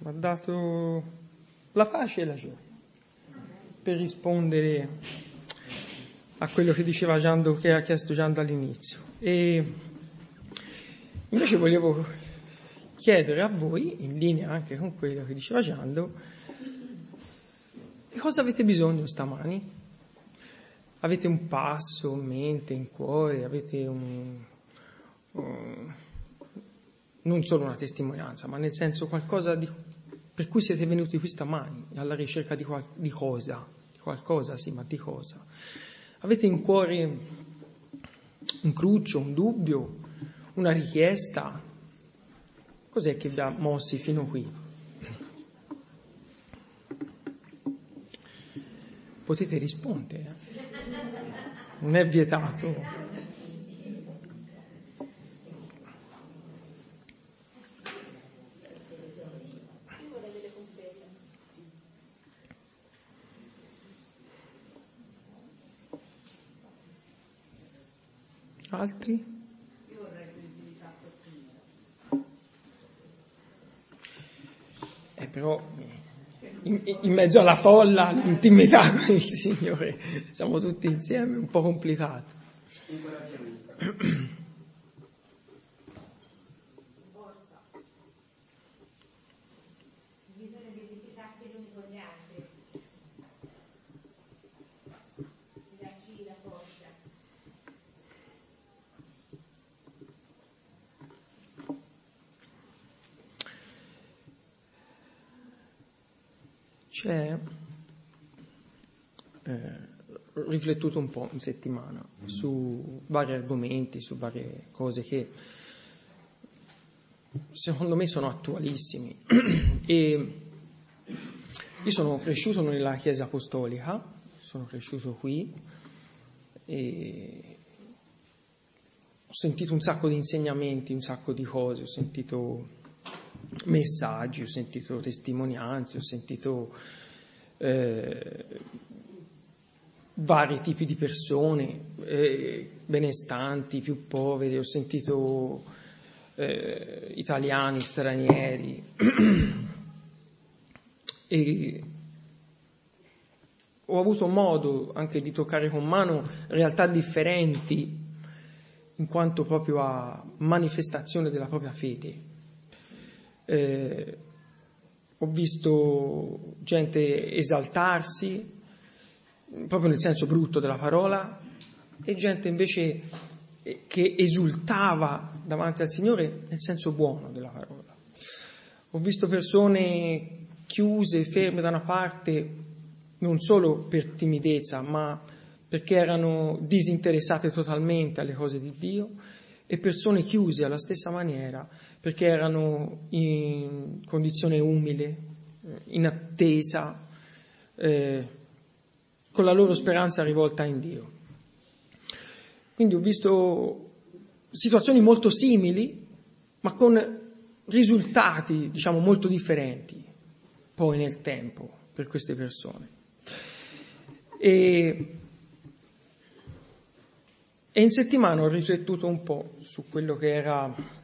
ha dato la pace e la gioia, per rispondere a quello che diceva Giando, che ha chiesto Gian dall'inizio. E invece volevo chiedere a voi, in linea anche con quello che diceva Giando, di cosa avete bisogno stamani? Avete un passo in mente, in cuore, avete non solo una testimonianza, ma nel senso qualcosa per cui siete venuti qui stamani, alla ricerca di cosa? Di qualcosa, sì, ma di cosa? Avete in cuore un cruccio, un dubbio, una richiesta? Cos'è che vi ha mossi fino qui? Potete rispondere, non è vietato. Altri? Io vorrei l'intimità col Signore. Però in mezzo alla folla, l'intimità con il Signore, siamo tutti insieme, è un po' complicato. Bisogna identificarsi gli uni con gli altri, darci la forza. C'è riflettuto un po' in settimana su vari argomenti, su varie cose che secondo me sono attualissimi. E io sono cresciuto nella Chiesa Apostolica, sono cresciuto qui e ho sentito un sacco di insegnamenti, un sacco di cose, ho sentito messaggi, ho sentito testimonianze, ho sentito vari tipi di persone, benestanti, più poveri, ho sentito italiani, stranieri e ho avuto modo anche di toccare con mano realtà differenti in quanto proprio a manifestazione della propria fede. Ho visto gente esaltarsi proprio nel senso brutto della parola e gente invece che esultava davanti al Signore nel senso buono della parola. Ho visto persone chiuse, ferme da una parte non solo per timidezza ma perché erano disinteressate totalmente alle cose di Dio, e persone chiuse alla stessa maniera perché erano in condizione umile, in attesa, con la loro speranza rivolta in Dio. Quindi ho visto situazioni molto simili, ma con risultati, diciamo, molto differenti poi nel tempo per queste persone. E in settimana ho riflettuto un po' su quello che era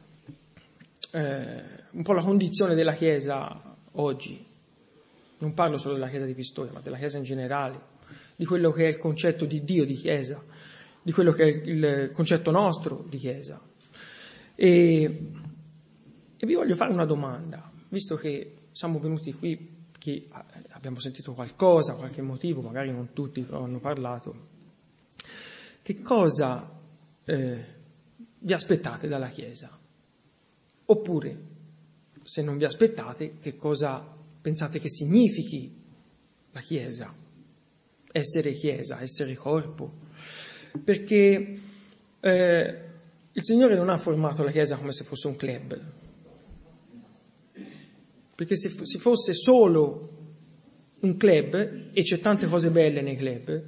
un po' la condizione della Chiesa oggi. Non parlo solo della Chiesa di Pistoia, ma della Chiesa in generale, di quello che è il concetto di Dio di Chiesa, di quello che è il concetto nostro di Chiesa. E vi voglio fare una domanda, visto che siamo venuti qui, che abbiamo sentito qualcosa, qualche motivo, magari non tutti hanno parlato. Che cosa vi aspettate dalla Chiesa? Oppure, se non vi aspettate, che cosa pensate che significhi la Chiesa? Essere Chiesa, essere corpo? Perché il Signore non ha formato la Chiesa come se fosse un club. Perché se si fosse solo un club, e c'è tante cose belle nei club,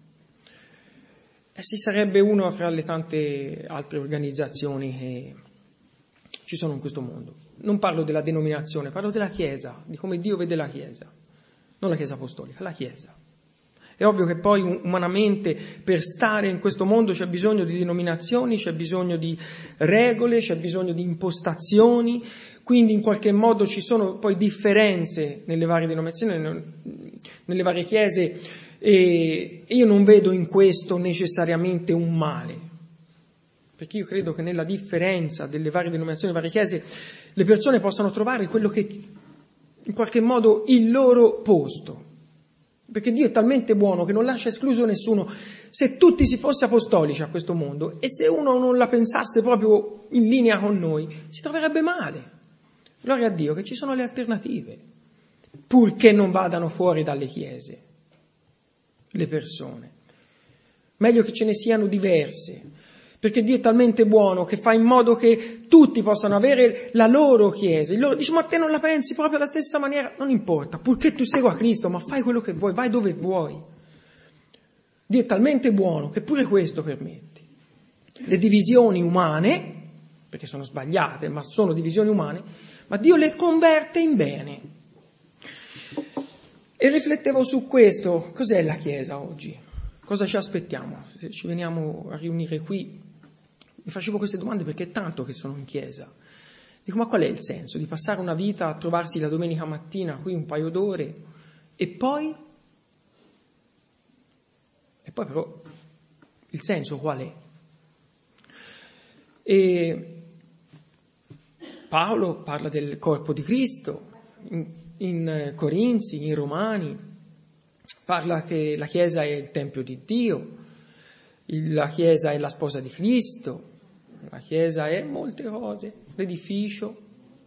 si sarebbe uno fra le tante altre organizzazioni che ci sono in questo mondo. Non parlo della denominazione, parlo della Chiesa, di come Dio vede la Chiesa. Non la Chiesa apostolica, la Chiesa. È ovvio che poi umanamente per stare in questo mondo c'è bisogno di denominazioni, c'è bisogno di regole, c'è bisogno di impostazioni, quindi in qualche modo ci sono poi differenze nelle varie denominazioni, nelle varie chiese, e io non vedo in questo necessariamente un male, perché io credo che nella differenza delle varie denominazioni, varie chiese, le persone possano trovare quello che in qualche modo il loro posto. Perché Dio è talmente buono che non lascia escluso nessuno. Se tutti si fosse apostolici a questo mondo e se uno non la pensasse proprio in linea con noi, si troverebbe male. Gloria a Dio che ci sono le alternative, purché non vadano fuori dalle chiese le persone. Meglio che ce ne siano diverse, perché Dio è talmente buono che fa in modo che tutti possano avere la loro chiesa. Il loro dice: ma te non la pensi proprio alla stessa maniera? Non importa, purché tu segua Cristo, ma fai quello che vuoi, vai dove vuoi. Dio è talmente buono che pure questo permette. Le divisioni umane, perché sono sbagliate, ma sono divisioni umane, ma Dio le converte in bene. E riflettevo su questo: cos'è la Chiesa oggi? Cosa ci aspettiamo? Se ci veniamo a riunire qui, mi facevo queste domande perché è tanto che sono in chiesa. Dico, ma qual è il senso di passare una vita a trovarsi la domenica mattina qui un paio d'ore e poi però il senso qual è? E Paolo parla del corpo di Cristo in Corinzi, in Romani, parla che la Chiesa è il Tempio di Dio, la Chiesa è la sposa di Cristo, la Chiesa è molte cose, l'edificio.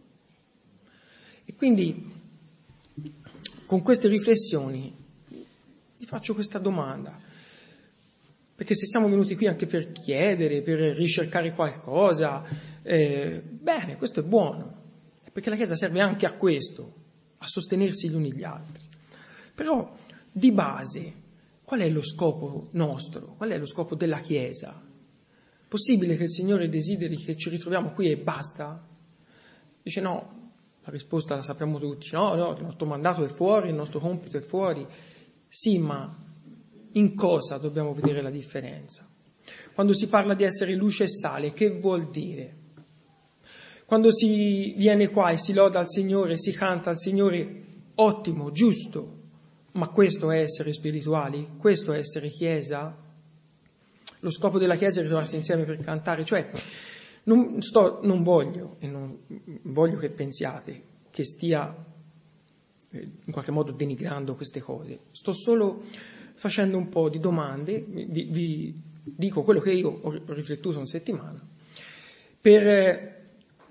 E quindi con queste riflessioni vi faccio questa domanda, perché se siamo venuti qui anche per chiedere, per ricercare qualcosa, bene, questo è buono, perché la Chiesa serve anche a questo, a sostenersi gli uni gli altri. Però di base, qual è lo scopo nostro? Qual è lo scopo della Chiesa? Possibile che il Signore desideri che ci ritroviamo qui e basta? Dice no, la risposta la sappiamo tutti. No, il nostro mandato è fuori, il nostro compito è fuori. Sì, ma in cosa dobbiamo vedere la differenza? Quando si parla di essere luce e sale, che vuol dire? Quando si viene qua e si loda al Signore, si canta al Signore, ottimo, giusto, ma questo è essere spirituali? Questo è essere Chiesa? Lo scopo della Chiesa è ritrovarsi insieme per cantare, cioè non voglio, e non voglio che pensiate che stia in qualche modo denigrando queste cose, sto solo facendo un po' di domande, vi dico quello che io ho riflettuto in settimana, per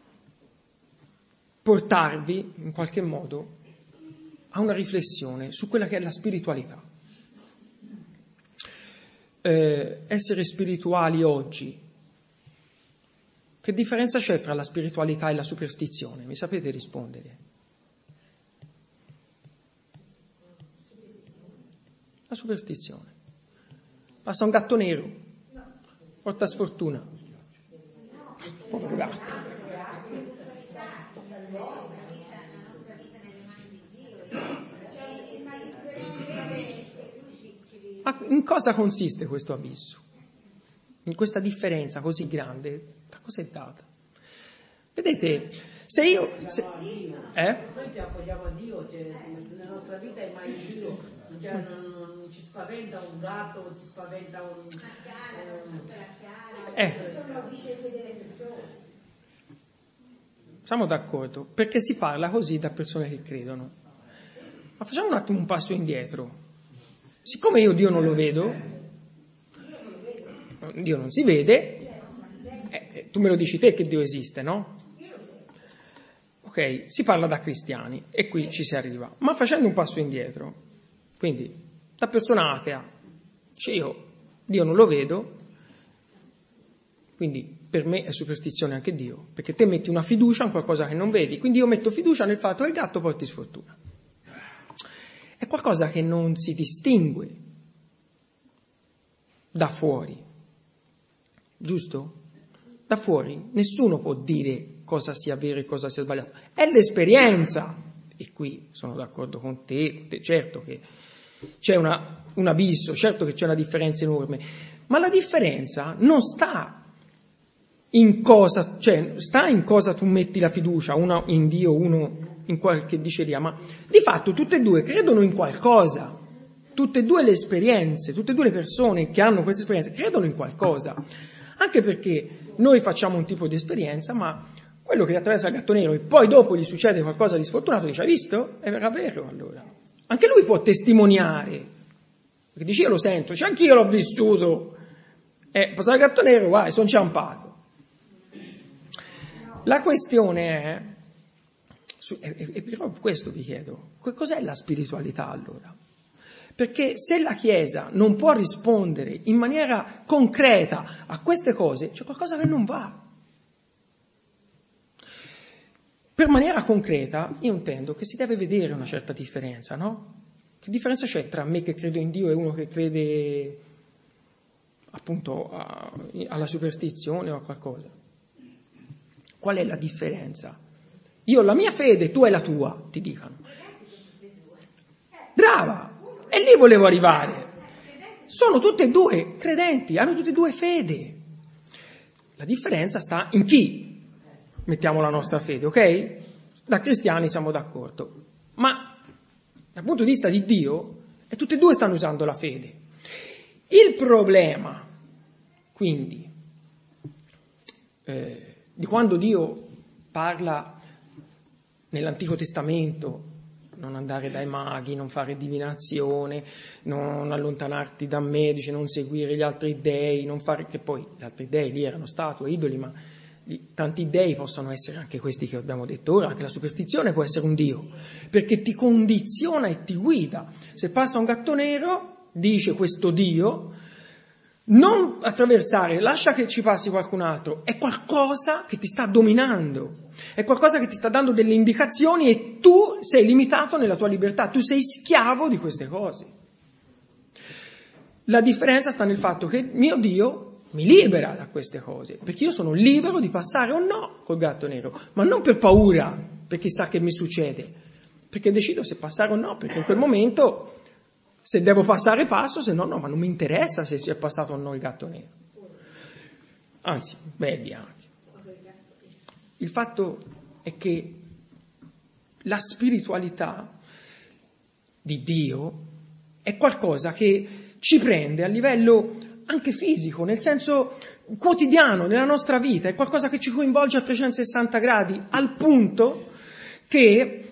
portarvi in qualche modo a una riflessione su quella che è la spiritualità. Essere spirituali oggi, che differenza c'è fra la spiritualità e la superstizione? Mi sapete rispondere? La superstizione. Passa un gatto nero, porta sfortuna. Povero gatto. Ma in cosa consiste questo abisso? In questa differenza così grande? Da cosa è data? Vedete, se io... Noi ci appoggiamo a Dio, cioè, nella nostra vita è mai Dio, cioè, non ci spaventa un gatto, non ci spaventa un... Siamo d'accordo, perché si parla così da persone che credono. Ma facciamo un attimo un passo indietro. Siccome io Dio non lo vedo, Dio non si vede, tu me lo dici te che Dio esiste, no? Ok, si parla da cristiani e qui ci si arriva. Ma facendo un passo indietro, quindi da persona atea, dice io Dio non lo vedo, quindi per me è superstizione anche Dio, perché te metti una fiducia in qualcosa che non vedi, quindi io metto fiducia nel fatto che il gatto porti sfortuna. È qualcosa che non si distingue da fuori, giusto? Da fuori nessuno può dire cosa sia vero e cosa sia sbagliato, è l'esperienza, e qui sono d'accordo con te, certo che c'è un abisso, certo che c'è una differenza enorme, ma la differenza non sta in cosa, cioè sta in cosa tu metti la fiducia, uno in Dio, uno in qualche diceria, ma di fatto tutte e due credono in qualcosa, tutte e due le esperienze, tutte e due le persone che hanno queste esperienze credono in qualcosa, anche perché noi facciamo un tipo di esperienza, ma quello che attraversa il gatto nero e poi dopo gli succede qualcosa di sfortunato, dice: hai visto? Era vero allora. Anche lui può testimoniare, perché dice: io lo sento, dice: anch'io l'ho vissuto, passare il gatto nero, guarda, sono inciampato. La questione è però questo vi chiedo, cos'è la spiritualità allora? Perché se la Chiesa non può rispondere in maniera concreta a queste cose, c'è qualcosa che non va. Per maniera concreta io intendo che si deve vedere una certa differenza, no? Che differenza c'è tra me che credo in Dio e uno che crede appunto alla superstizione o a qualcosa? Qual è la differenza? Io ho la mia fede, tu hai la tua, ti dicono. Brava! E lì volevo arrivare. Sono tutte e due credenti, hanno tutte e due fede. La differenza sta in chi mettiamo la nostra fede, ok? Da cristiani siamo d'accordo. Ma dal punto di vista di Dio, tutte e due stanno usando la fede. Il problema, quindi, di quando Dio parla nell'Antico Testamento, non andare dai maghi, non fare divinazione, non allontanarti da me, dice non seguire gli altri dei, non fare, che poi gli altri dei lì erano statue, idoli, ma tanti dei possono essere anche questi che abbiamo detto ora, anche la superstizione può essere un dio, perché ti condiziona e ti guida. Se passa un gatto nero, dice questo Dio, non attraversare, lascia che ci passi qualcun altro, è qualcosa che ti sta dominando, è qualcosa che ti sta dando delle indicazioni e tu sei limitato nella tua libertà, tu sei schiavo di queste cose. La differenza sta nel fatto che mio Dio mi libera da queste cose, perché io sono libero di passare o no col gatto nero, ma non per paura, perché sa che mi succede, perché decido se passare o no, perché in quel momento se devo passare passo, se no, ma non mi interessa se si è passato o no il gatto nero. Anzi, belli anche. Il fatto è che la spiritualità di Dio è qualcosa che ci prende a livello anche fisico, nel senso quotidiano, nella nostra vita, è qualcosa che ci coinvolge a 360 gradi, al punto che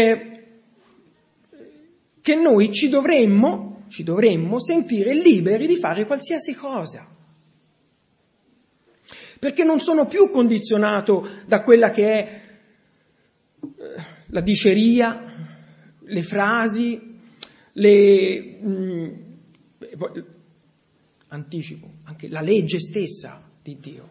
noi ci dovremmo sentire liberi di fare qualsiasi cosa. Perché non sono più condizionato da quella che è la diceria, le frasi, anticipo, anche la legge stessa di Dio.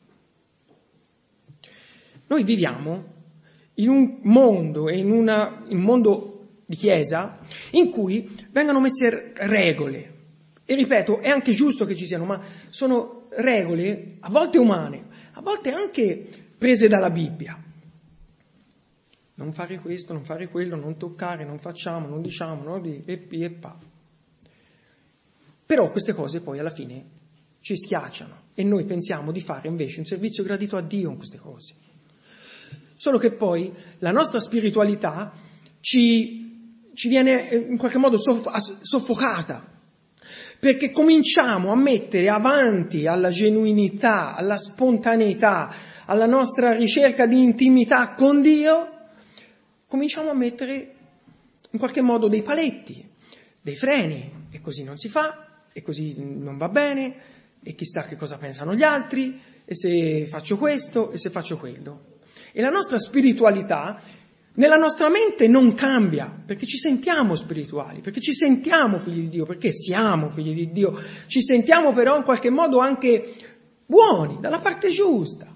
Noi viviamo in un mondo in un mondo di Chiesa in cui vengono messe regole, e ripeto, è anche giusto che ci siano, ma sono regole a volte umane, a volte anche prese dalla Bibbia. Non fare questo, non fare quello, non toccare, non facciamo, non diciamo, no? E pa. Però queste cose poi alla fine ci schiacciano e noi pensiamo di fare invece un servizio gradito a Dio in queste cose. Solo che poi la nostra spiritualità ci viene in qualche modo soffocata, perché cominciamo a mettere avanti alla genuinità, alla spontaneità, alla nostra ricerca di intimità con Dio, cominciamo a mettere in qualche modo dei paletti, dei freni, e così non si fa, e così non va bene, e chissà che cosa pensano gli altri, e se faccio questo, e se faccio quello. E la nostra spiritualità nella nostra mente non cambia, perché ci sentiamo spirituali, perché ci sentiamo figli di Dio, perché siamo figli di Dio, ci sentiamo però in qualche modo anche buoni, dalla parte giusta.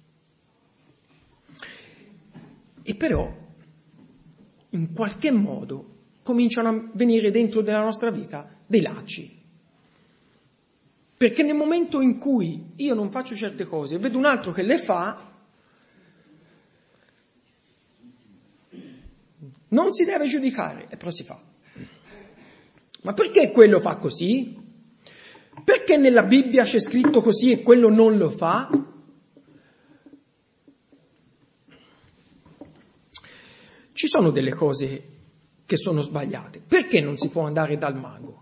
E però, in qualche modo, cominciano a venire dentro della nostra vita dei lacci. Perché nel momento in cui io non faccio certe cose e vedo un altro che le fa, non si deve giudicare, però si fa. Ma perché quello fa così? Perché nella Bibbia c'è scritto così e quello non lo fa? sono delle cose che sono sbagliate. Perché non si può andare dal mago?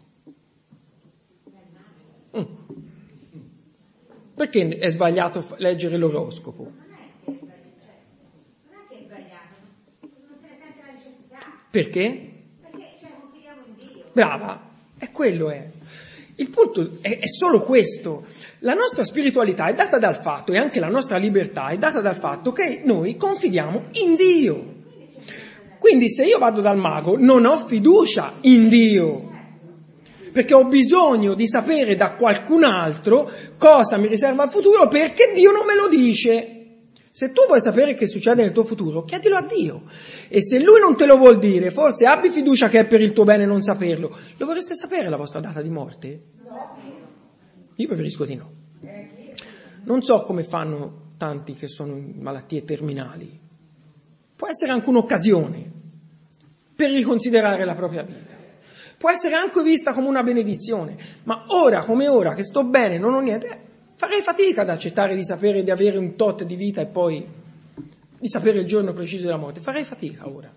Perché è sbagliato leggere l'oroscopo? Non è che è sbagliato, non se ne sente la necessità. Perché? Perché confidiamo in Dio. Brava, è quello è. Il punto è solo questo. La nostra spiritualità è data dal fatto, e anche la nostra libertà è data dal fatto che noi confidiamo in Dio. Quindi se io vado dal mago non ho fiducia in Dio, perché ho bisogno di sapere da qualcun altro cosa mi riserva al futuro, perché Dio non me lo dice. Se tu vuoi sapere che succede nel tuo futuro, chiedilo a Dio. E se Lui non te lo vuol dire, forse abbi fiducia che è per il tuo bene non saperlo. Lo vorreste sapere la vostra data di morte? No. Io preferisco di no. Non so come fanno tanti che sono in malattie terminali. Può essere anche un'occasione per riconsiderare la propria vita. Può essere anche vista come una benedizione. Ma ora come ora, che sto bene, non ho niente, farei fatica ad accettare di sapere di avere un tot di vita e poi di sapere il giorno preciso della morte. Farei fatica ora.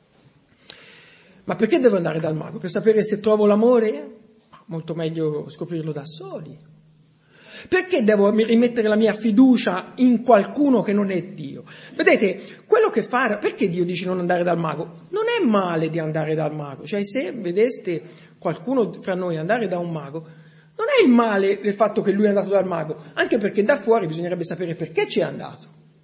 Ma perché devo andare dal mago? Per sapere se trovo l'amore? Molto meglio scoprirlo da soli. Perché devo rimettere la mia fiducia in qualcuno che non è Dio? Vedete, quello che fa... Perché Dio dice non andare dal mago? Non è male di andare dal mago. Cioè, se vedeste qualcuno fra noi andare da un mago, non è il male del fatto che lui è andato dal mago, anche perché da fuori bisognerebbe sapere perché ci è andato.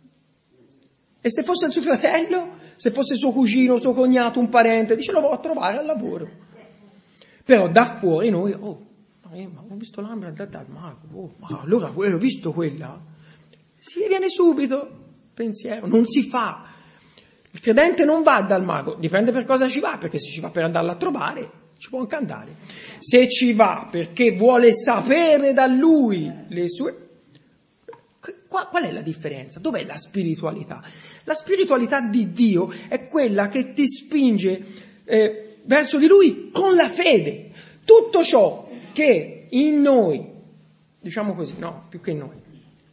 E se fosse il suo fratello, se fosse suo cugino, suo cognato, un parente, dice lo vado a trovare al lavoro. Però da fuori noi, ma ho visto Lambra andare dal mago, ma allora ho visto quella? Si viene subito, pensiero, non si fa. Il credente non va dal mago, dipende per cosa ci va, perché se ci va per andarla a trovare, ci può anche andare. Se ci va perché vuole sapere da lui le sue... Qual è la differenza? Dov'è la spiritualità? La spiritualità di Dio è quella che ti spinge verso di Lui con la fede. Tutto ciò che in noi, diciamo così, no, più che in noi,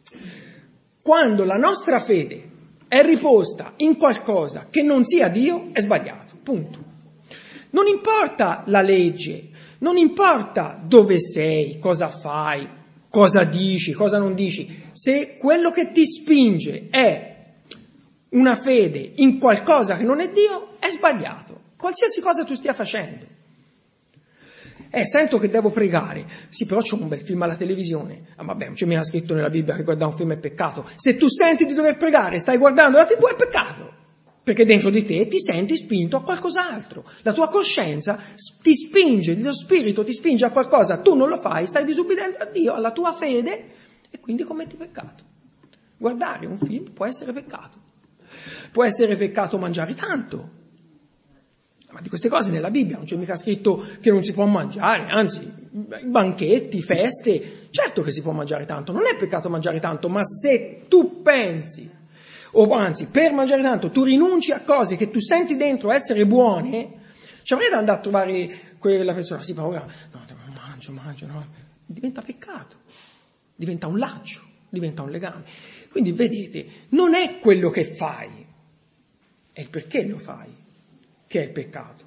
quando la nostra fede è riposta in qualcosa che non sia Dio, è sbagliato, punto. Non importa la legge, non importa dove sei, cosa fai, cosa dici, cosa non dici, se quello che ti spinge è una fede in qualcosa che non è Dio, è sbagliato, qualsiasi cosa tu stia facendo. Sento che devo pregare. Sì, però c'ho un bel film alla televisione. Vabbè, non c'è mica scritto nella Bibbia che guardare un film è peccato. Se tu senti di dover pregare, stai guardando la TV, è peccato. Perché dentro di te ti senti spinto a qualcos'altro. La tua coscienza ti spinge, il tuo spirito ti spinge a qualcosa, tu non lo fai, stai disubbidendo a Dio, alla tua fede, e quindi commetti peccato. Guardare un film può essere peccato. Può essere peccato mangiare tanto. Ma di queste cose nella Bibbia non c'è mica scritto che non si può mangiare, anzi, banchetti, feste, certo che si può mangiare tanto, non è peccato mangiare tanto, ma se tu pensi, o anzi, per mangiare tanto, tu rinunci a cose che tu senti dentro essere buone, ci avrei da andare a trovare quella persona, sì, ma ora, no, mangio, no, diventa peccato, diventa un laccio, diventa un legame. Quindi vedete, non è quello che fai, è il perché lo fai che è il peccato.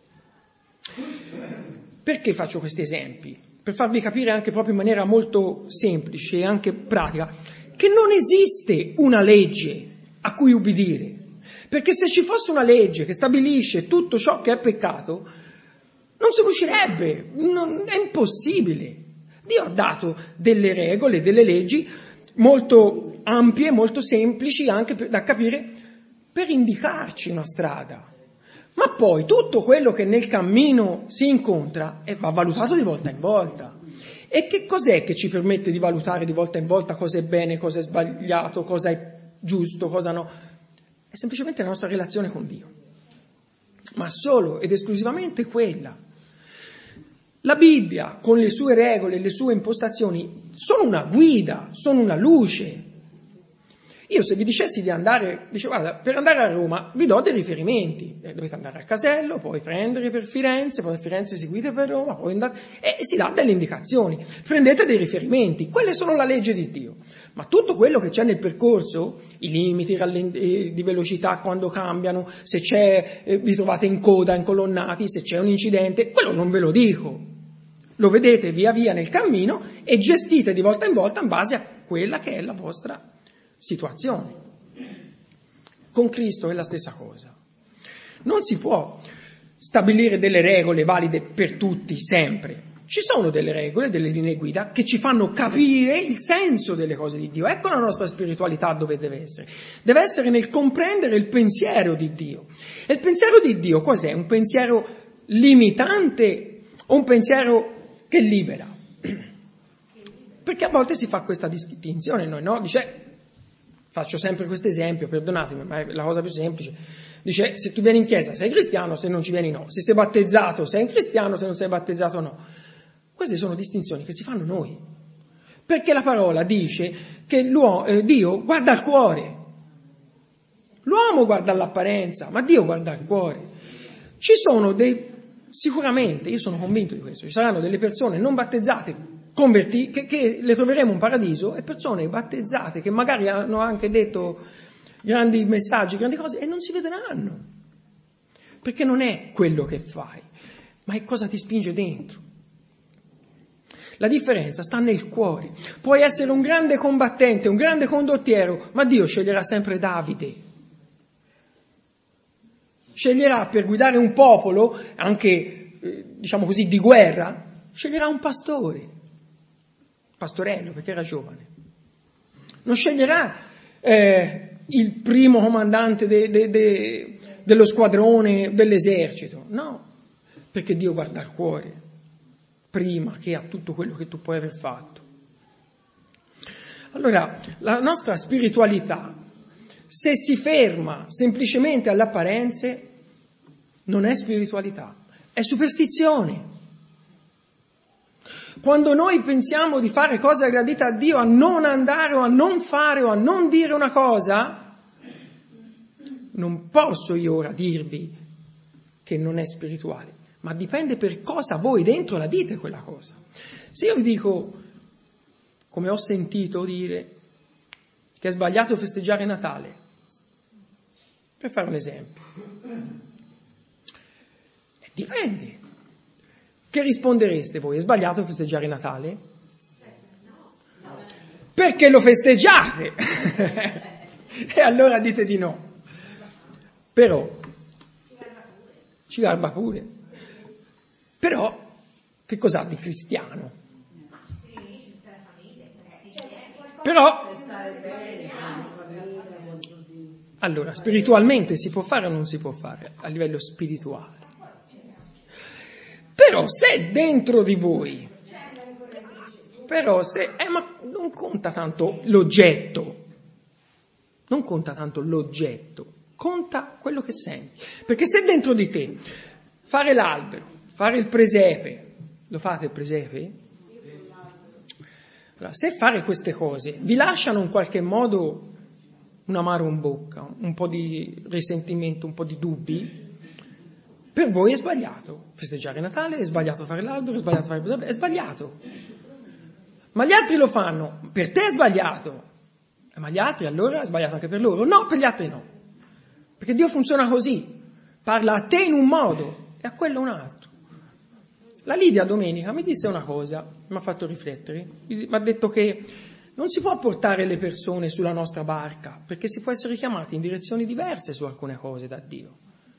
Perché faccio questi esempi? Per farvi capire anche proprio in maniera molto semplice e anche pratica che non esiste una legge a cui ubbidire, perché se ci fosse una legge che stabilisce tutto ciò che è peccato non si riuscirebbe, è impossibile. Dio ha dato delle regole, delle leggi molto ampie, molto semplici anche da capire per indicarci una strada. Ma poi tutto quello che nel cammino si incontra va valutato di volta in volta. E che cos'è che ci permette di valutare di volta in volta cosa è bene, cosa è sbagliato, cosa è giusto, cosa no? È semplicemente la nostra relazione con Dio. Ma solo ed esclusivamente quella. La Bibbia, con le sue regole, le sue impostazioni, sono una guida, sono una luce. Io se vi dicessi di andare, dice guarda, per andare a Roma vi do dei riferimenti, dovete andare al casello, poi prendere per Firenze, poi da Firenze seguite per Roma, poi andate, e si dà delle indicazioni, prendete dei riferimenti, quelle sono la legge di Dio. Ma tutto quello che c'è nel percorso, i limiti di velocità quando cambiano, se vi trovate in coda, incolonnati, se c'è un incidente, quello non ve lo dico. Lo vedete via via nel cammino e gestite di volta in volta in base a quella che è la vostra situazione. Con Cristo è la stessa cosa. Non si può stabilire delle regole valide per tutti sempre. Ci sono delle regole, delle linee guida che ci fanno capire il senso delle cose di Dio. Ecco la nostra spiritualità dove deve essere. Deve essere nel comprendere il pensiero di Dio. E il pensiero di Dio cos'è? Un pensiero limitante o un pensiero che libera? Perché a volte si fa questa distinzione, noi no? Dice, faccio sempre questo esempio, perdonatemi, ma è la cosa più semplice. Dice, se tu vieni in chiesa sei cristiano, se non ci vieni no. Se sei battezzato sei cristiano, se non sei battezzato no. Queste sono distinzioni che si fanno noi. Perché la parola dice che Dio guarda al cuore. L'uomo guarda all'apparenza, ma Dio guarda al cuore. Ci sono sicuramente, io sono convinto di questo, ci saranno delle persone non battezzate, che le troveremo in paradiso, e persone battezzate che magari hanno anche detto grandi messaggi, grandi cose, e non si vedranno. Perché non è quello che fai, ma è cosa ti spinge dentro. La differenza sta nel cuore. Puoi essere un grande combattente, un grande condottiero, ma Dio sceglierà sempre Davide. Sceglierà per guidare un popolo, anche, diciamo così, di guerra, sceglierà un pastorello, perché era giovane. Non sceglierà il primo comandante dello squadrone dell'esercito, no, perché Dio guarda al cuore prima che a tutto quello che tu puoi aver fatto. Allora, la nostra spiritualità, se si ferma semplicemente alle apparenze, non è spiritualità, è superstizione. Quando noi pensiamo di fare cose gradite a Dio, a non andare o a non fare o a non dire una cosa, non posso io ora dirvi che non è spirituale, ma dipende per cosa voi dentro la dite quella cosa. Se io vi dico, come ho sentito dire, che è sbagliato festeggiare Natale, per fare un esempio, dipende. Che rispondereste voi? È sbagliato festeggiare Natale? Perché lo festeggiate? E allora dite di no. Però ci garba pure. Però che cos'ha di cristiano? Però allora, spiritualmente si può fare o non si può fare a livello spirituale? Però se dentro di voi, ma non conta tanto l'oggetto, conta quello che senti. Perché se dentro di te fare l'albero, fare il presepe, lo fate il presepe? Allora, se fare queste cose vi lasciano in qualche modo un amaro in bocca, un po' di risentimento, un po' di dubbi, per voi è sbagliato festeggiare Natale, è sbagliato fare l'albero, è sbagliato fare il presepe, è sbagliato. Ma gli altri lo fanno, per te è sbagliato. Ma gli altri allora è sbagliato anche per loro? No, per gli altri no. Perché Dio funziona così, parla a te in un modo e a quello un altro. La Lidia domenica mi disse una cosa, mi ha fatto riflettere, mi ha detto che non si può portare le persone sulla nostra barca, perché si può essere chiamati in direzioni diverse su alcune cose da Dio.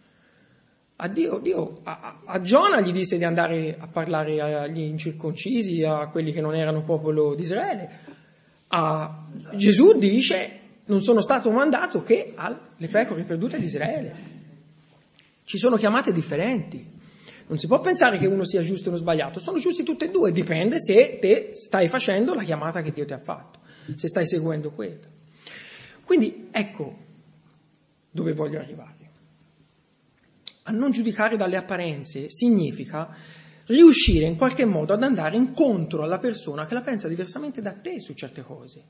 A Giona gli disse di andare a parlare agli incirconcisi, a quelli che non erano popolo di Israele. A Gesù dice, non sono stato mandato che alle pecore perdute di Israele. Ci sono chiamate differenti. Non si può pensare che uno sia giusto e uno sbagliato, sono giusti tutti e due, dipende se te stai facendo la chiamata che Dio ti ha fatto, se stai seguendo quella. Quindi ecco dove voglio arrivare. A non giudicare dalle apparenze significa riuscire in qualche modo ad andare incontro alla persona che la pensa diversamente da te su certe cose.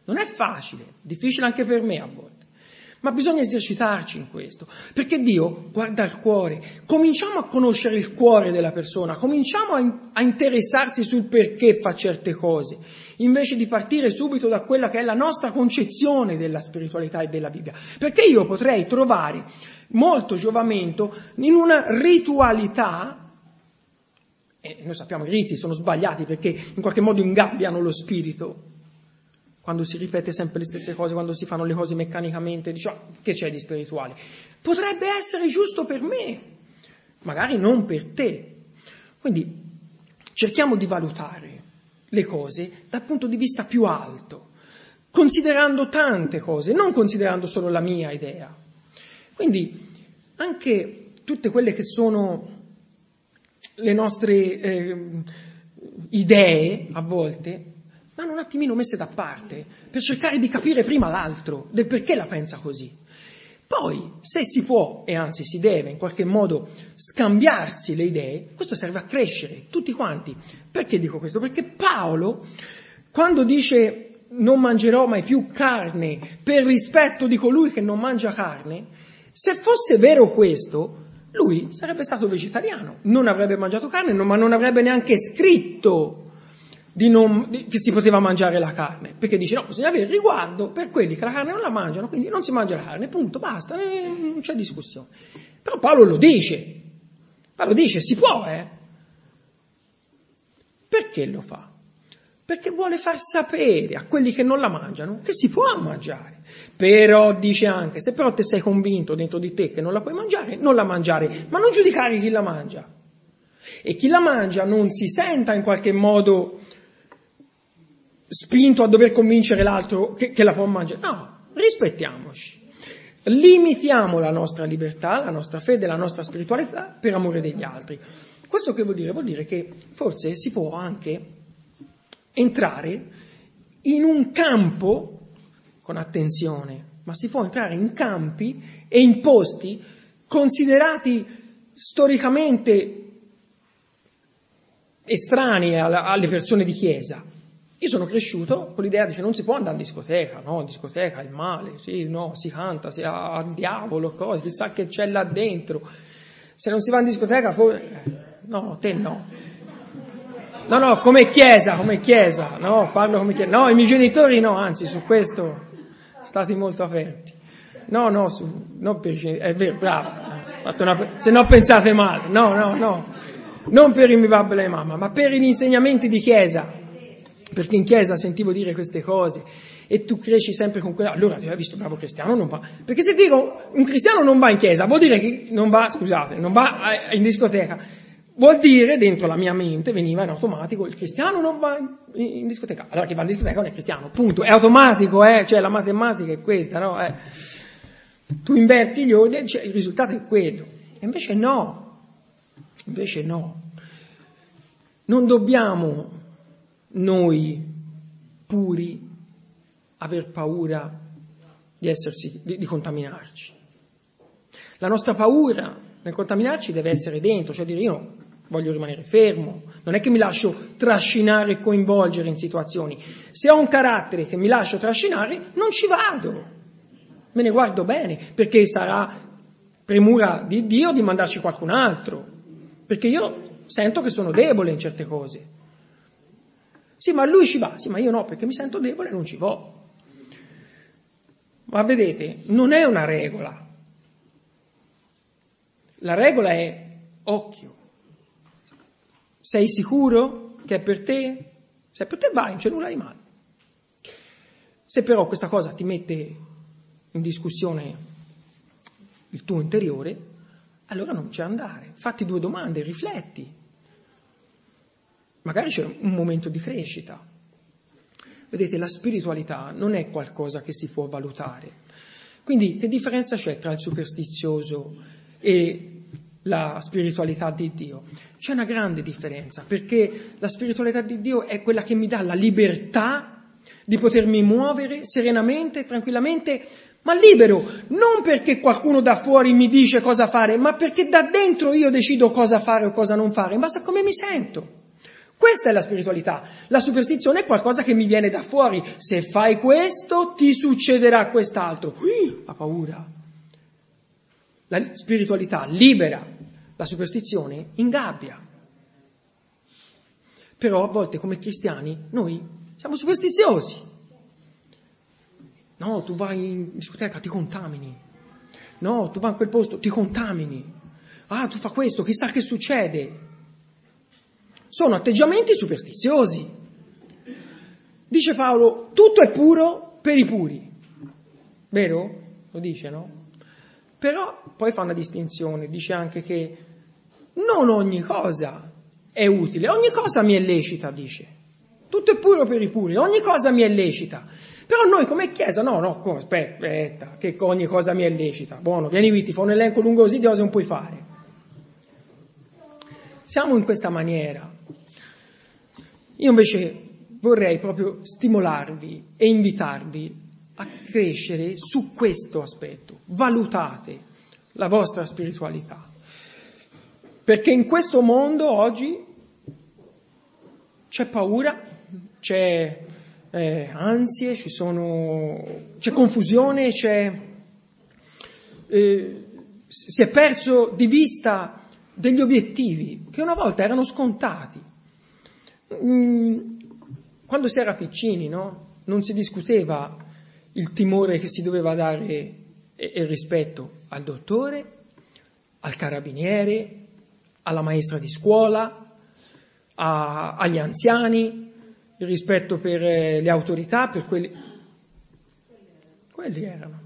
Non è facile, difficile anche per me a volte. Ma bisogna esercitarci in questo, perché Dio guarda il cuore. Cominciamo a conoscere il cuore della persona, cominciamo a interessarsi sul perché fa certe cose, invece di partire subito da quella che è la nostra concezione della spiritualità e della Bibbia. Perché io potrei trovare molto giovamento in una ritualità, e noi sappiamo i riti sono sbagliati perché in qualche modo ingabbiano lo spirito, quando si ripete sempre le stesse cose, quando si fanno le cose meccanicamente, diciamo, che c'è di spirituale? Potrebbe essere giusto per me, magari non per te. Quindi cerchiamo di valutare le cose dal punto di vista più alto, considerando tante cose, non considerando solo la mia idea. Quindi anche tutte quelle che sono le nostre idee, a volte, vanno un attimino messe da parte per cercare di capire prima l'altro, del perché la pensa così. Poi, se si può, e anzi si deve in qualche modo scambiarsi le idee, questo serve a crescere, tutti quanti. Perché dico questo? Perché Paolo, quando dice non mangerò mai più carne per rispetto di colui che non mangia carne, se fosse vero questo, lui sarebbe stato vegetariano, non avrebbe mangiato carne, ma non avrebbe neanche scritto che si poteva mangiare la carne, perché dice no, bisogna avere riguardo per quelli che la carne non la mangiano, quindi non si mangia la carne, punto, basta, non c'è discussione. Però Paolo lo dice, si può, Perché lo fa? Perché vuole far sapere a quelli che non la mangiano che si può mangiare. Però dice anche, se però te sei convinto dentro di te che non la puoi mangiare, non la mangiare, ma non giudicare chi la mangia. E chi la mangia non si senta in qualche modo spinto a dover convincere l'altro che la può mangiare. No, rispettiamoci. Limitiamo la nostra libertà, la nostra fede, la nostra spiritualità per amore degli altri. Questo che vuol dire? Vuol dire che forse si può anche entrare in un campo, con attenzione, ma si può entrare in campi e in posti considerati storicamente estranei alle persone di chiesa. Io sono cresciuto con l'idea che non si può andare in discoteca, no, in discoteca è il male, sì, no, si canta, si ha al diavolo, cose, chissà che c'è là dentro. Se non si va in discoteca, no, te no. No, come chiesa, no, parlo come chiesa. No, i miei genitori no, anzi, su questo stati molto aperti. No, non per i genitori, è vero, brava, se no pensate male, no, non per i miei babbo e mamma, ma per gli insegnamenti di chiesa. Perché in chiesa sentivo dire queste cose e tu cresci sempre con quella. Allora tu hai visto, bravo cristiano, non va. Perché se dico un cristiano non va in chiesa, vuol dire che non va in discoteca. Vuol dire, dentro la mia mente veniva in automatico, il cristiano non va in discoteca. Allora chi va in discoteca non è cristiano, punto. È automatico, cioè la matematica è questa, no? Tu inverti gli ordini, cioè, il risultato è quello. E invece no. Non dobbiamo noi puri aver paura di contaminarci. La nostra paura nel contaminarci deve essere dentro, cioè dire io voglio rimanere fermo, non è che mi lascio trascinare e coinvolgere in situazioni. Se ho un carattere che mi lascio trascinare, non ci vado, me ne guardo bene, perché sarà premura di Dio di mandarci qualcun altro, perché io sento che sono debole in certe cose. Sì, ma lui ci va, sì, ma io no, perché mi sento debole e non ci vo'. Ma vedete, non è una regola. La regola è occhio. Sei sicuro che è per te? Se è per te vai, non c'è nulla di male. Se però questa cosa ti mette in discussione il tuo interiore, allora non c'è andare. Fatti 2 domande, rifletti. Magari c'è un momento di crescita. Vedete, la spiritualità non è qualcosa che si può valutare. Quindi che differenza c'è tra il superstizioso e la spiritualità di Dio? C'è una grande differenza, perché la spiritualità di Dio è quella che mi dà la libertà di potermi muovere serenamente, tranquillamente, ma libero, non perché qualcuno da fuori mi dice cosa fare, ma perché da dentro io decido cosa fare o cosa non fare, in base a come mi sento. Questa è la spiritualità. La superstizione è qualcosa che mi viene da fuori. Se fai questo, ti succederà quest'altro. Ha paura. La spiritualità libera, la superstizione ingabbia. Però a volte come cristiani noi siamo superstiziosi. No, tu vai in discoteca, ti contamini. No, tu vai in quel posto, ti contamini. Ah, tu fai questo, chissà che succede. Sono atteggiamenti superstiziosi. Dice Paolo, tutto è puro per i puri. Vero? Lo dice, no? Però poi fa una distinzione, dice anche che non ogni cosa è utile, ogni cosa mi è lecita, dice. Tutto è puro per i puri, ogni cosa mi è lecita. Però noi come Chiesa, aspetta, che ogni cosa mi è lecita. Buono, vieni qui, ti fa un elenco lungo così di cose non puoi fare. Siamo in questa maniera. Io invece vorrei proprio stimolarvi e invitarvi a crescere su questo aspetto. Valutate la vostra spiritualità. Perché in questo mondo oggi c'è paura, c'è ansie, c'è confusione, si è perso di vista degli obiettivi che una volta erano scontati. Quando si era piccini, no? Non si discuteva il timore che si doveva dare e il rispetto al dottore, al carabiniere, alla maestra di scuola, agli anziani, il rispetto per le autorità, per quelli erano.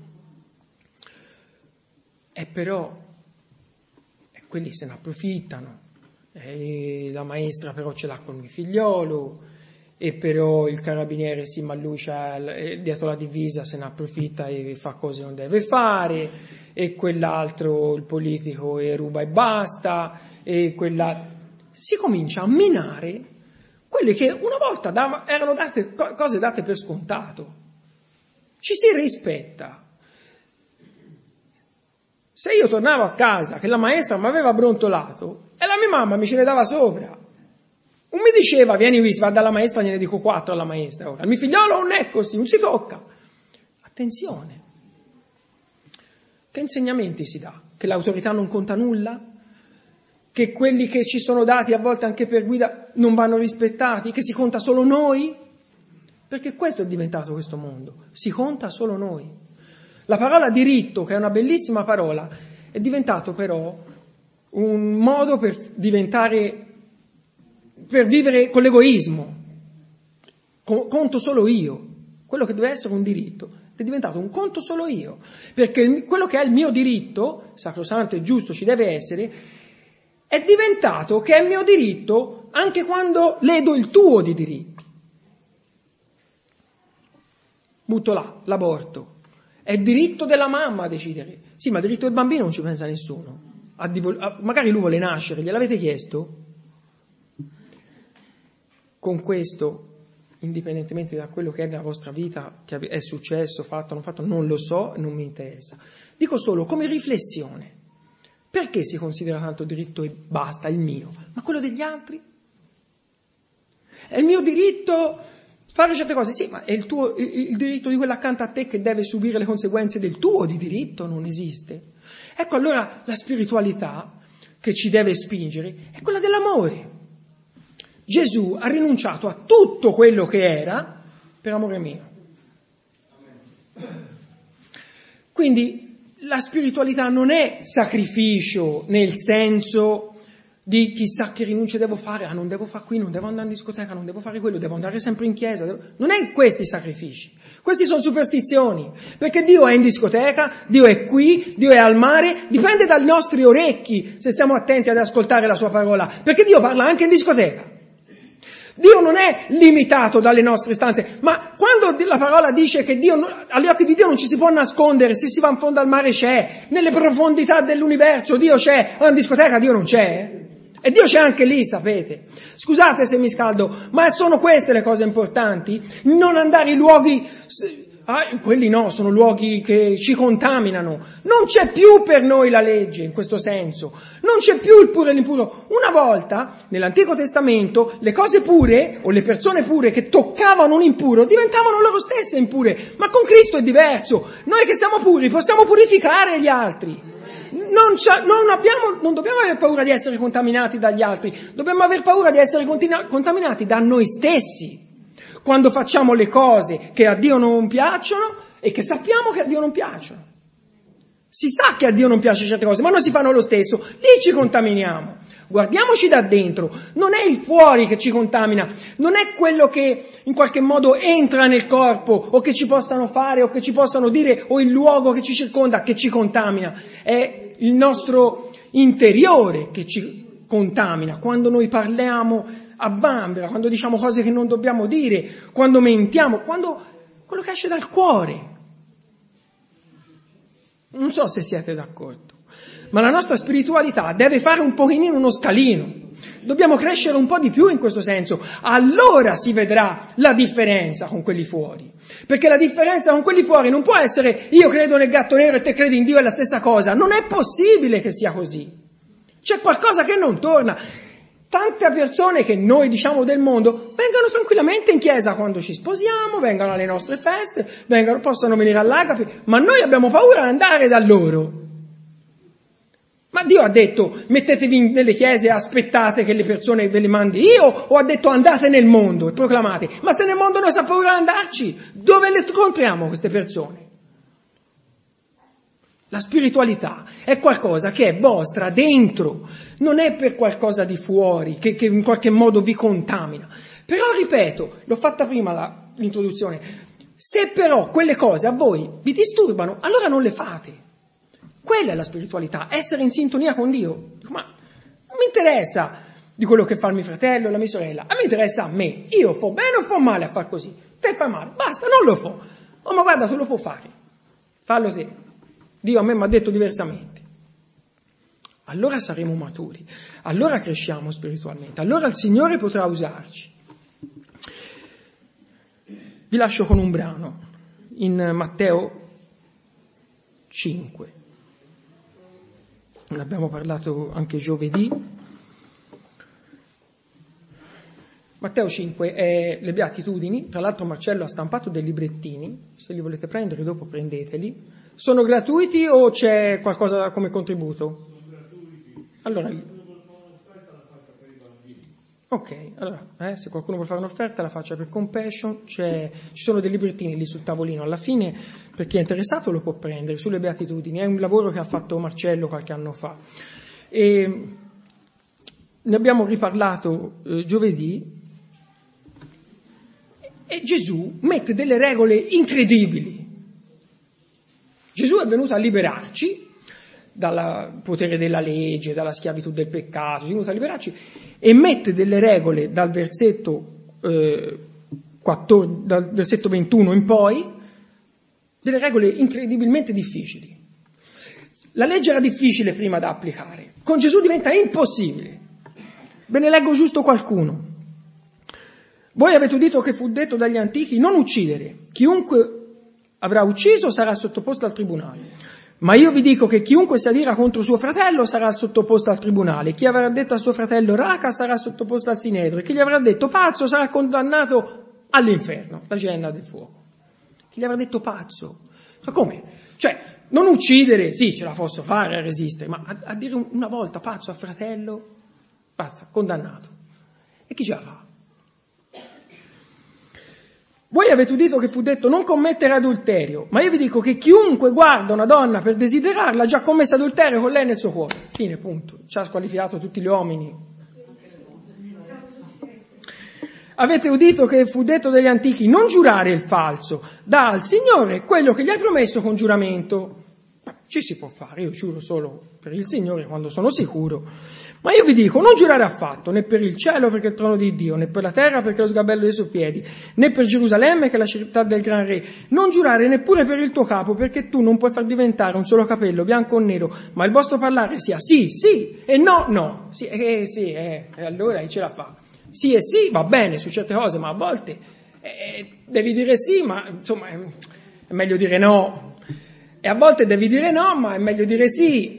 E però quelli se ne approfittano. La maestra però ce l'ha con il figliolo, e però il carabiniere si mallucia dietro la divisa, se ne approfitta e fa cose che non deve fare, e quell'altro, il politico, e ruba e basta, e si comincia a minare quelle che una volta erano cose date per scontato. Ci si rispetta. Se io tornavo a casa che la maestra mi aveva brontolato e la mia mamma mi ce ne dava sopra, non mi diceva vieni qui, si va dalla maestra, gliene dico 4 alla maestra. Ora, al mio figliolo non è così, non si tocca. Attenzione. Che insegnamenti si dà? Che l'autorità non conta nulla? Che quelli che ci sono dati a volte anche per guida non vanno rispettati? Che si conta solo noi? Perché questo è diventato questo mondo. Si conta solo noi. La parola diritto, che è una bellissima parola, è diventato però un modo per vivere con l'egoismo. Conto solo io. Quello che deve essere un diritto è diventato un conto solo io. Perché quello che è il mio diritto, sacrosanto e giusto ci deve essere, è diventato che è mio diritto anche quando ledo il tuo di diritti. Butto là, l'aborto. È diritto della mamma a decidere. Sì, ma il diritto del bambino non ci pensa nessuno. Magari lui vuole nascere, gliel'avete chiesto? Con questo, indipendentemente da quello che è nella vostra vita, che è successo, fatto, non fatto, non lo so, non mi interessa. Dico solo come riflessione. Perché si considera tanto diritto e basta il mio? Ma quello degli altri? È il mio diritto fare certe cose? Sì, ma è il diritto di quello accanto a te che deve subire le conseguenze del tuo di diritto? Non esiste. Ecco allora la spiritualità che ci deve spingere è quella dell'amore. Gesù ha rinunciato a tutto quello che era per amore mio. Quindi la spiritualità non è sacrificio nel senso di chissà che rinunce devo fare, non devo fare qui, non devo andare in discoteca, non devo fare quello, devo andare sempre in chiesa. Non è questi sacrifici, questi sono superstizioni, perché Dio è in discoteca, Dio è qui, Dio è al mare, dipende dai nostri orecchi se stiamo attenti ad ascoltare la sua parola, perché Dio parla anche in discoteca. Dio non è limitato dalle nostre stanze, ma quando la parola dice che agli occhi di Dio non ci si può nascondere, se si va in fondo al mare c'è, nelle profondità dell'universo Dio c'è, ma in discoteca Dio non c'è, e Dio c'è anche lì, sapete. Scusate se mi scaldo, ma sono queste le cose importanti, non andare in luoghi quelli no, sono luoghi che ci contaminano. Non c'è più per noi la legge in questo senso, non c'è più il puro e l'impuro. Una volta, nell'Antico Testamento, le cose pure, o le persone pure che toccavano un impuro, diventavano loro stesse impure, ma con Cristo è diverso. Noi che siamo puri possiamo purificare gli altri. Non dobbiamo aver paura di essere contaminati dagli altri, dobbiamo aver paura di essere contaminati da noi stessi. Quando facciamo le cose che a Dio non piacciono e che sappiamo che a Dio non piacciono. Si sa che a Dio non piace certe cose, ma noi si fanno lo stesso, lì ci contaminiamo. Guardiamoci da dentro, non è il fuori che ci contamina, non è quello che in qualche modo entra nel corpo o che ci possano fare o che ci possano dire o il luogo che ci circonda che ci contamina, è il nostro interiore che ci contamina. Quando noi parliamo a vanvera, quando diciamo cose che non dobbiamo dire, quando mentiamo, quello che esce dal cuore. Non so se siete d'accordo, ma la nostra spiritualità deve fare un pochino uno scalino. Dobbiamo crescere un po' di più in questo senso. Allora si vedrà la differenza con quelli fuori. Perché la differenza con quelli fuori non può essere io credo nel gatto nero e te credi in Dio, è la stessa cosa. Non è possibile che sia così. C'è qualcosa che non torna. Tante persone che noi diciamo del mondo vengono tranquillamente in chiesa quando ci sposiamo, vengono alle nostre feste, possono venire all'Agape, ma noi abbiamo paura di andare da loro. Ma Dio ha detto mettetevi nelle chiese e aspettate che le persone ve le mandi io, o ha detto andate nel mondo e proclamate? Ma se nel mondo noi sappiamo paura di andarci, dove le incontriamo queste persone? La spiritualità è qualcosa che è vostra dentro, non è per qualcosa di fuori che in qualche modo vi contamina. Però ripeto, l'ho fatta prima l'introduzione, se però quelle cose a voi vi disturbano, allora non le fate. Quella è la spiritualità, essere in sintonia con Dio. Ma non mi interessa di quello che fa il mio fratello o la mia sorella, a me interessa a me. Io fo bene o fo male a far così? Te fai male, basta, non lo fo. Oh, ma guarda, tu lo puoi fare, fallo te. Dio a me mi ha detto diversamente. Allora saremo maturi, allora cresciamo spiritualmente, allora il Signore potrà usarci. Vi lascio con un brano in Matteo 5. Ne abbiamo parlato anche giovedì. Matteo 5 è le beatitudini, tra l'altro Marcello ha stampato dei librettini, se li volete prendere dopo prendeteli. Sono gratuiti o c'è qualcosa come contributo? Sono gratuiti. Allora, ok, allora, se qualcuno vuole fare un'offerta la faccia per Compassion, ci sono dei librettini lì sul tavolino, alla fine per chi è interessato lo può prendere, sulle beatitudini, è un lavoro che ha fatto Marcello qualche anno fa. E ne abbiamo riparlato giovedì e Gesù mette delle regole incredibili. Gesù è venuto a liberarci dal potere della legge, dalla schiavitù del peccato, è venuto a liberarci e mette delle regole dal versetto 21 in poi, delle regole incredibilmente difficili. La legge era difficile prima da applicare, con Gesù diventa impossibile. Ve ne leggo giusto qualcuno. Voi avete udito che fu detto dagli antichi non uccidere, chiunque avrà ucciso sarà sottoposto al tribunale. Ma io vi dico che chiunque si adira contro suo fratello sarà sottoposto al tribunale. Chi avrà detto a suo fratello raca sarà sottoposto al sinedrio. E chi gli avrà detto pazzo sarà condannato all'inferno, la genna del fuoco. Chi gli avrà detto pazzo? Ma come? Cioè, non uccidere, sì, ce la posso fare a resistere, ma a dire una volta pazzo a fratello, basta, condannato. E chi ce la fa? Voi avete udito che fu detto non commettere adulterio, ma io vi dico che chiunque guarda una donna per desiderarla ha già commesso adulterio con lei nel suo cuore. Fine, punto. Ci ha squalificato tutti gli uomini. Avete udito che fu detto dagli antichi non giurare il falso, dà al Signore quello che gli hai promesso con giuramento. Ci si può fare, io giuro solo per il Signore quando sono sicuro. Ma io vi dico, non giurare affatto, né per il cielo perché è il trono di Dio, né per la terra perché è lo sgabello dei suoi piedi, né per Gerusalemme che è la città del gran re. Non giurare neppure per il tuo capo perché tu non puoi far diventare un solo capello bianco o nero, ma il vostro parlare sia sì, sì e no, no. Sì, sì, allora ce la fa. Sì e sì, va bene su certe cose, ma a volte devi dire sì, ma insomma è meglio dire no. E a volte devi dire no, ma è meglio dire sì.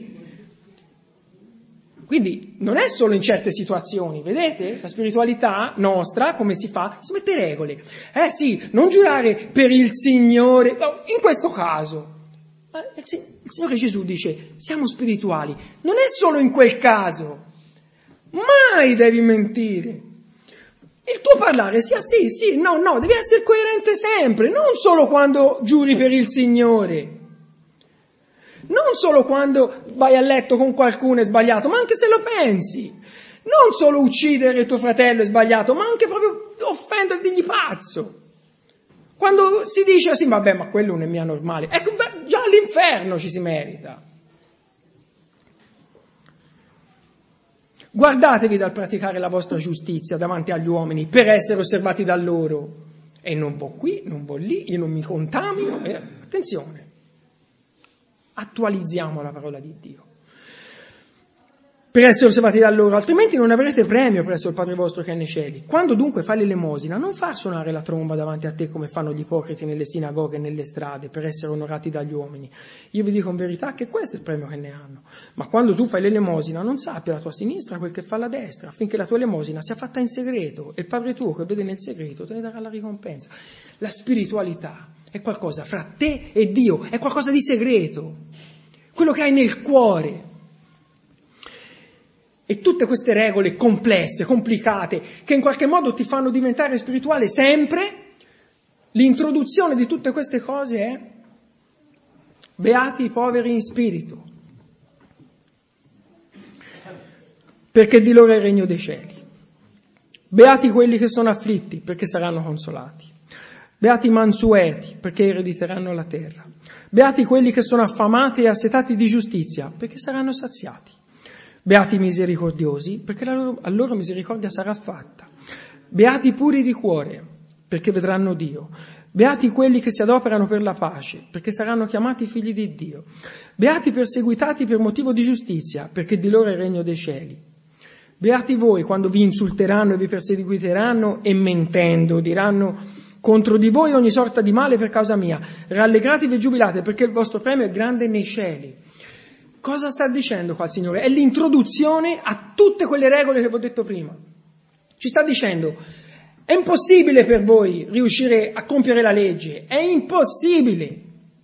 Quindi non è solo in certe situazioni, vedete? La spiritualità nostra, come si fa? Si mette regole. Sì, non giurare per il Signore, no, in questo caso. Il Signore Gesù dice, siamo spirituali. Non è solo in quel caso. Mai devi mentire. Il tuo parlare sia sì, no, devi essere coerente sempre, non solo quando giuri per il Signore. Non solo quando vai a letto con qualcuno è sbagliato, ma anche se lo pensi. Non solo uccidere tuo fratello è sbagliato, ma anche proprio offendergli pazzo. Quando si dice, sì, vabbè, ma quello non è mia normale. Ecco, già all'inferno ci si merita. Guardatevi dal praticare la vostra giustizia davanti agli uomini per essere osservati da loro. E non vo qui, non vo lì, io non mi contamino. Attenzione. Attualizziamo la parola di Dio per essere osservati da loro, altrimenti non avrete premio presso il Padre vostro che è nei cieli. Quando dunque fai l'elemosina, non far suonare la tromba davanti a te come fanno gli ipocriti nelle sinagoghe e nelle strade per essere onorati dagli uomini. Io vi dico in verità che questo è il premio che ne hanno. Ma quando tu fai l'elemosina, non sappia la tua sinistra quel che fa la destra, affinché la tua elemosina sia fatta in segreto e il Padre tuo che vede nel segreto te ne darà la ricompensa. La spiritualità è qualcosa fra te e Dio, è qualcosa di segreto, quello che hai nel cuore. E tutte queste regole complesse, complicate, che in qualche modo ti fanno diventare spirituale sempre, l'introduzione di tutte queste cose è beati i poveri in spirito, perché di loro è il regno dei cieli. Beati quelli che sono afflitti, perché saranno consolati. Beati i mansueti, perché erediteranno la terra. Beati quelli che sono affamati e assetati di giustizia, perché saranno saziati. Beati i misericordiosi, perché a loro misericordia sarà fatta. Beati i puri di cuore, perché vedranno Dio. Beati quelli che si adoperano per la pace, perché saranno chiamati figli di Dio. Beati i perseguitati per motivo di giustizia, perché di loro è il regno dei cieli. Beati voi quando vi insulteranno e vi perseguiteranno e mentendo diranno contro di voi ogni sorta di male per causa mia. Rallegratevi e giubilate, perché il vostro premio è grande nei cieli. Cosa sta dicendo qua il Signore? È l'introduzione a tutte quelle regole che vi ho detto prima. Ci sta dicendo, è impossibile per voi riuscire a compiere la legge, è impossibile.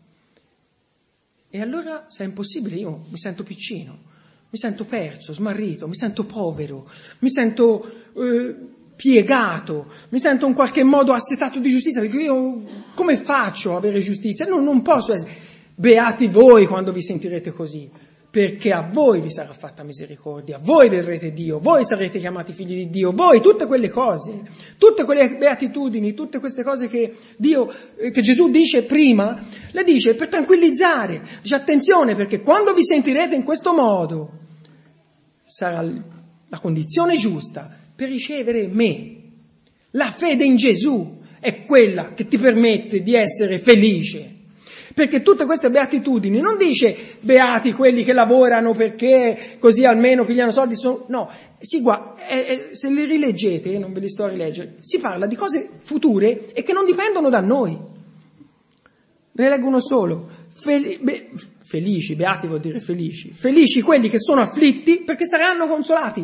E allora, se è impossibile, io mi sento piccino, mi sento perso, smarrito, mi sento povero, mi sento piegato, mi sento in qualche modo assetato di giustizia, perché io come faccio a avere giustizia? Non posso essere. Beati voi quando vi sentirete così, perché a voi vi sarà fatta misericordia, voi vedrete Dio, voi sarete chiamati figli di Dio, voi, tutte quelle cose, tutte quelle beatitudini, tutte queste cose che che Gesù dice prima, le dice per tranquillizzare, dice attenzione perché quando vi sentirete in questo modo sarà la condizione giusta per ricevere me. La fede in Gesù è quella che ti permette di essere felice. Perché tutte queste beatitudini non dice beati quelli che lavorano perché così almeno pigliano soldi, no, se li rileggete, non ve li sto a rileggere, si parla di cose future e che non dipendono da noi. Ne leggo uno solo, felici, beati vuol dire felici quelli che sono afflitti perché saranno consolati.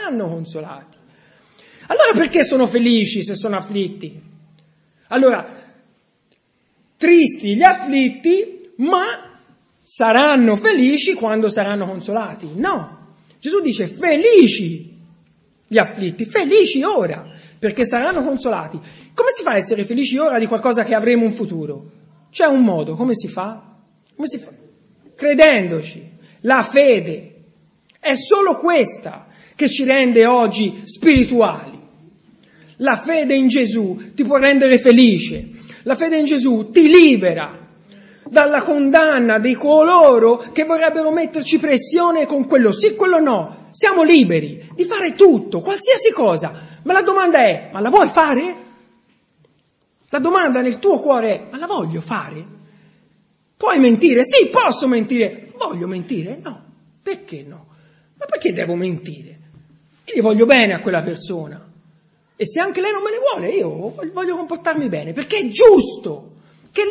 Allora perché sono felici se sono afflitti? Allora, tristi gli afflitti, ma saranno felici quando saranno consolati. No, Gesù dice felici gli afflitti, felici ora, perché saranno consolati. Come si fa a essere felici ora di qualcosa che avremo in futuro? C'è un modo, come si fa? Credendoci. La fede è solo questa che ci rende oggi spirituali. La fede in Gesù ti può rendere felice. La fede in Gesù ti libera dalla condanna di coloro che vorrebbero metterci pressione con quello sì, quello no. Siamo liberi di fare tutto, qualsiasi cosa. Ma la domanda è, ma la vuoi fare? La domanda nel tuo cuore è, ma la voglio fare? Puoi mentire? Sì, posso mentire. Voglio mentire? No. Perché no? Ma perché devo mentire? Io voglio bene a quella persona. E se anche lei non me ne vuole, io voglio comportarmi bene, perché è giusto che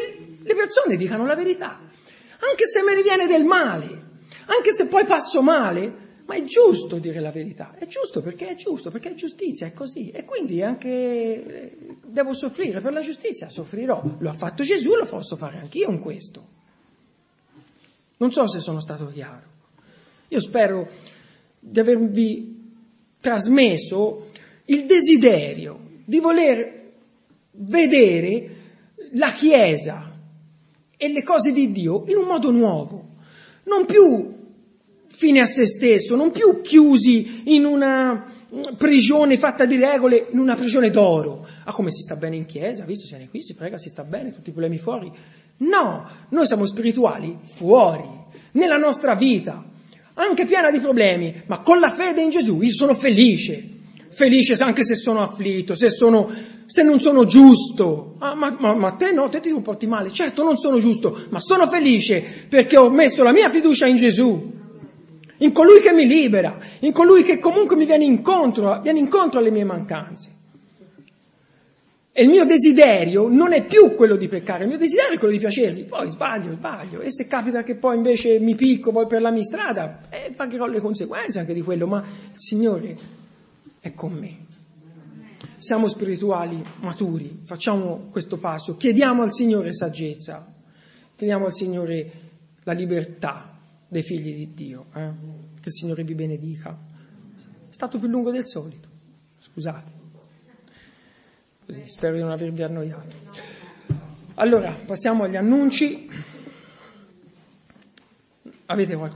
le persone dicano la verità, anche se me ne viene del male, anche se poi passo male, ma è giusto dire la verità, è giusto, perché è giustizia, è così, e quindi anche devo soffrire per la giustizia, soffrirò, lo ha fatto Gesù, lo posso fare anch'io in questo. Non so se sono stato chiaro, io spero di avervi trasmesso il desiderio di voler vedere la Chiesa e le cose di Dio in un modo nuovo, non più fine a se stesso, non più chiusi in una prigione fatta di regole, in una prigione d'oro. Come si sta bene in chiesa, visto siamo qui, si prega, si sta bene, tutti i problemi fuori. No, noi siamo spirituali fuori, nella nostra vita, anche piena di problemi, ma con la fede in Gesù io sono felice anche se sono afflitto, se non sono giusto. Ma te no, te ti comporti male. Certo, non sono giusto, ma sono felice perché ho messo la mia fiducia in Gesù, in colui che mi libera, in colui che comunque mi viene incontro alle mie mancanze. E il mio desiderio non è più quello di peccare, il mio desiderio è quello di piacergli. Poi sbaglio, e se capita che poi invece mi picco poi per la mia strada, pagherò le conseguenze anche di quello, ma il Signore è con me. Siamo spirituali maturi, facciamo questo passo, chiediamo al Signore saggezza, chiediamo al Signore la libertà dei figli di Dio, che il Signore vi benedica. È stato più lungo del solito, scusate, così spero di non avervi annoiato. Allora, passiamo agli annunci. Avete qualcosa?